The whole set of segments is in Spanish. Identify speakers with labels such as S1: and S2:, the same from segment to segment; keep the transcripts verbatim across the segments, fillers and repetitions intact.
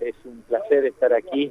S1: es un placer estar aquí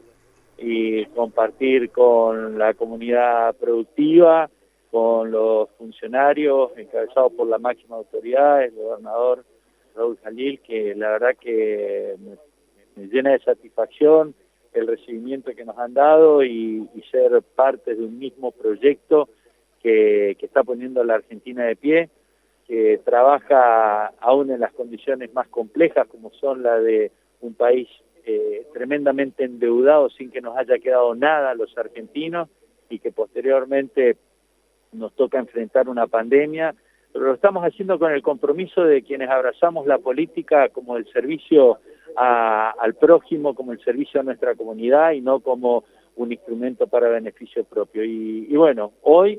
S1: y compartir con la comunidad productiva, con los funcionarios encabezados por la máxima autoridad, el gobernador Raúl Jalil, que la verdad que me, me llena de satisfacción el recibimiento que nos han dado y, y ser parte de un mismo proyecto que, que está poniendo a la Argentina de pie, que trabaja aún en las condiciones más complejas como son la de un país eh, tremendamente endeudado sin que nos haya quedado nada a los argentinos y que posteriormente nos toca enfrentar una pandemia, pero lo estamos haciendo con el compromiso de quienes abrazamos la política como el servicio a, al prójimo, como el servicio a nuestra comunidad y no como un instrumento para beneficio propio. Y, y bueno, hoy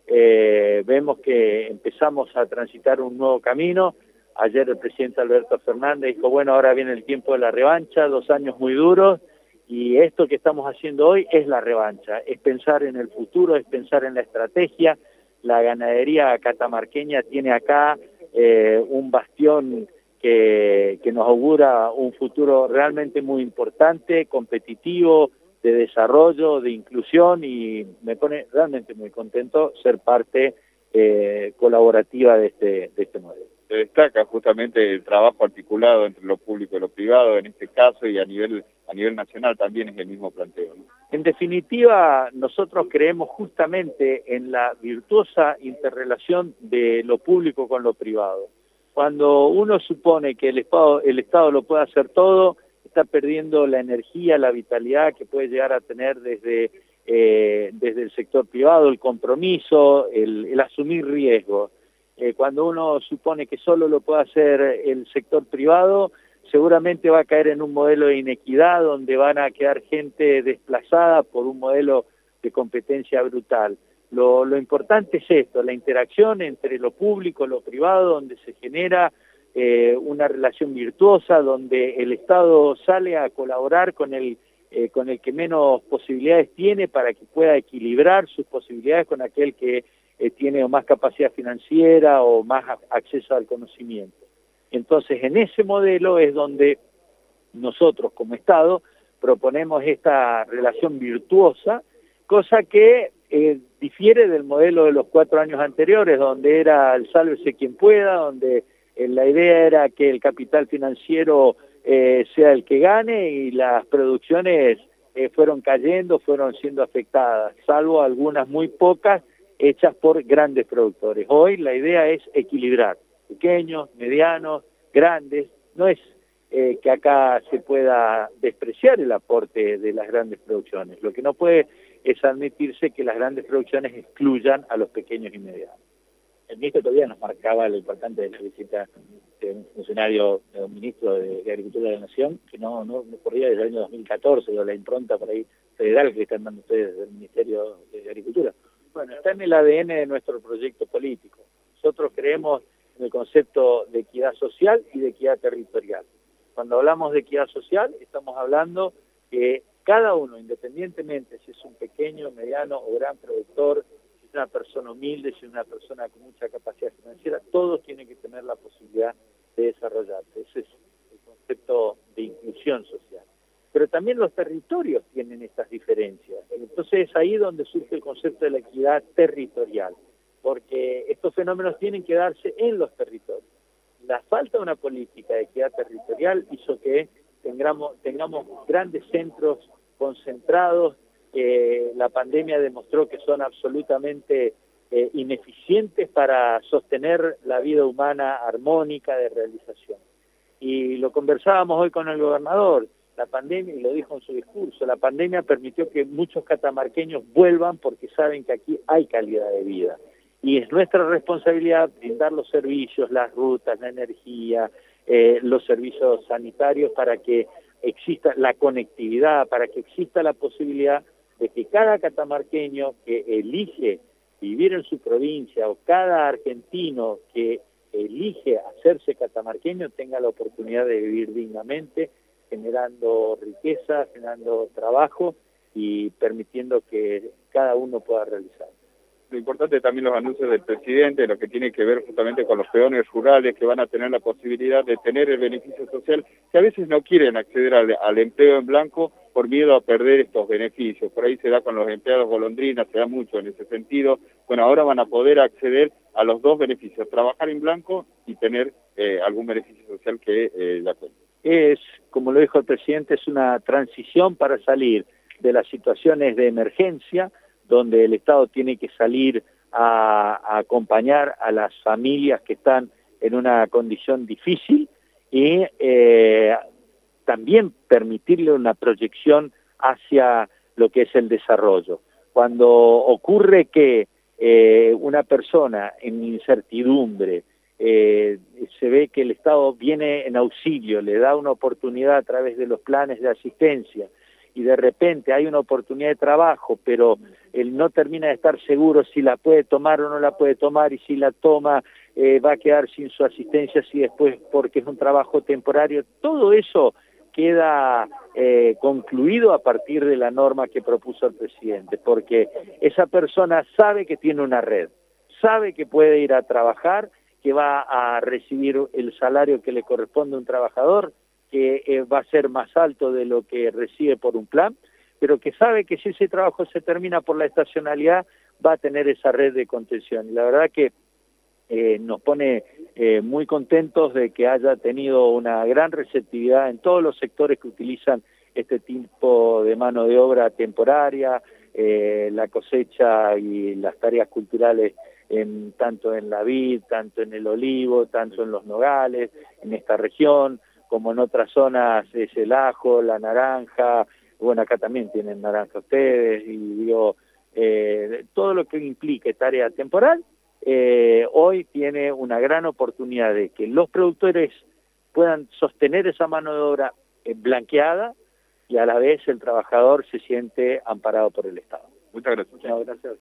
S1: eh, vemos que empezamos a transitar un nuevo camino. Ayer el presidente Alberto Fernández dijo, bueno, ahora viene el tiempo de la revancha, dos años muy duros, y esto que estamos haciendo hoy es la revancha, es pensar en el futuro, es pensar en la estrategia. La ganadería catamarqueña tiene acá eh, un bastión que, que nos augura un futuro realmente muy importante, competitivo, de desarrollo, de inclusión, y me pone realmente muy contento ser parte eh, colaborativa de este, de este modelo.
S2: Se destaca justamente el trabajo articulado entre lo público y lo privado en este caso, y a nivel a nivel nacional también es el mismo planteo, ¿no?
S1: En definitiva, nosotros creemos justamente en la virtuosa interrelación de lo público con lo privado. Cuando uno supone que el Estado, el Estado lo puede hacer todo, está perdiendo la energía, la vitalidad que puede llegar a tener desde, eh, desde el sector privado, el compromiso, el, el asumir riesgos. Eh, cuando uno supone que solo lo puede hacer el sector privado, seguramente va a caer en un modelo de inequidad donde van a quedar gente desplazada por un modelo de competencia brutal. Lo, lo importante es esto, la interacción entre lo público y lo privado, donde se genera eh, una relación virtuosa, donde el Estado sale a colaborar con el, eh, con el que menos posibilidades tiene para que pueda equilibrar sus posibilidades con aquel que eh, tiene o más capacidad financiera o más acceso al conocimiento. Entonces, en ese modelo es donde nosotros como Estado proponemos esta relación virtuosa, cosa que eh, difiere del modelo de los cuatro años anteriores, donde era el sálvese quien pueda, donde eh, la idea era que el capital financiero eh, sea el que gane y las producciones eh, fueron cayendo, fueron siendo afectadas, salvo algunas muy pocas hechas por grandes productores. Hoy la idea es equilibrar. Pequeños, medianos, grandes, no es eh, que acá se pueda despreciar el aporte de las grandes producciones, lo que no puede es admitirse que las grandes producciones excluyan a los pequeños y medianos.
S3: El ministro todavía nos marcaba lo importante de la visita de un funcionario, de un ministro de, de Agricultura de la Nación, que no, no, no ocurría desde el año dos mil catorce, o la impronta por ahí federal que están dando ustedes del Ministerio de Agricultura.
S1: Bueno, está en el A D N de nuestro proyecto político. Nosotros creemos en el concepto de equidad social y de equidad territorial. Cuando hablamos de equidad social, estamos hablando que cada uno, independientemente si es un pequeño, mediano o gran productor, si es una persona humilde, si es una persona con mucha capacidad financiera, todos tienen que tener la posibilidad de desarrollarse. Ese es el concepto de inclusión social. Pero también los territorios tienen estas diferencias. Entonces es ahí donde surge el concepto de la equidad territorial, porque estos fenómenos tienen que darse en los territorios. La falta de una política de equidad territorial hizo que tengamos, tengamos grandes centros concentrados, que la pandemia demostró que son absolutamente eh, ineficientes para sostener la vida humana armónica de realización. Y lo conversábamos hoy con el gobernador. La pandemia, y lo dijo en su discurso, la pandemia permitió que muchos catamarqueños vuelvan porque saben que aquí hay calidad de vida. Y es nuestra responsabilidad brindar los servicios, las rutas, la energía, eh, los servicios sanitarios para que exista la conectividad, para que exista la posibilidad de que cada catamarqueño que elige vivir en su provincia o cada argentino que elige hacerse catamarqueño tenga la oportunidad de vivir dignamente, generando riqueza, generando trabajo y permitiendo que cada uno pueda realizar.
S2: lo importante también los anuncios del presidente, lo que tiene que ver justamente con los peones rurales que van a tener la posibilidad de tener el beneficio social, que a veces no quieren acceder al, al empleo en blanco por miedo a perder estos beneficios. Por ahí se da con los empleados golondrinas, se da mucho en ese sentido. Bueno, ahora van a poder acceder a los dos beneficios, trabajar en blanco y tener eh, algún beneficio social que eh, la cuente.
S1: Es, como lo dijo el presidente, es una transición para salir de las situaciones de emergencia, donde el Estado tiene que salir a, a acompañar a las familias que están en una condición difícil y eh, también permitirle una proyección hacia lo que es el desarrollo. Cuando ocurre que eh, una persona en incertidumbre, eh, se ve que el Estado viene en auxilio, le da una oportunidad a través de los planes de asistencia, y de repente hay una oportunidad de trabajo, pero él no termina de estar seguro si la puede tomar o no la puede tomar, y si la toma eh, va a quedar sin su asistencia, si después porque es un trabajo temporario. Todo eso queda eh, concluido a partir de la norma que propuso el presidente, porque esa persona sabe que tiene una red, sabe que puede ir a trabajar, que va a recibir el salario que le corresponde a un trabajador, que eh, va a ser más alto de lo que recibe por un plan, pero que sabe que si ese trabajo se termina por la estacionalidad, va a tener esa red de contención. Y la verdad que eh, nos pone eh, muy contentos de que haya tenido una gran receptividad en todos los sectores que utilizan este tipo de mano de obra temporaria, eh, la cosecha y las tareas culturales, en, tanto en la vid, tanto en el olivo, tanto en los nogales, en esta región, como en otras zonas es el ajo, la naranja, bueno, acá también tienen naranja ustedes, y digo, eh, todo lo que implique tarea temporal, eh, hoy tiene una gran oportunidad de que los productores puedan sostener esa mano de obra eh, blanqueada, y a la vez el trabajador se siente amparado por el Estado.
S2: Muchas gracias.
S1: No, gracias.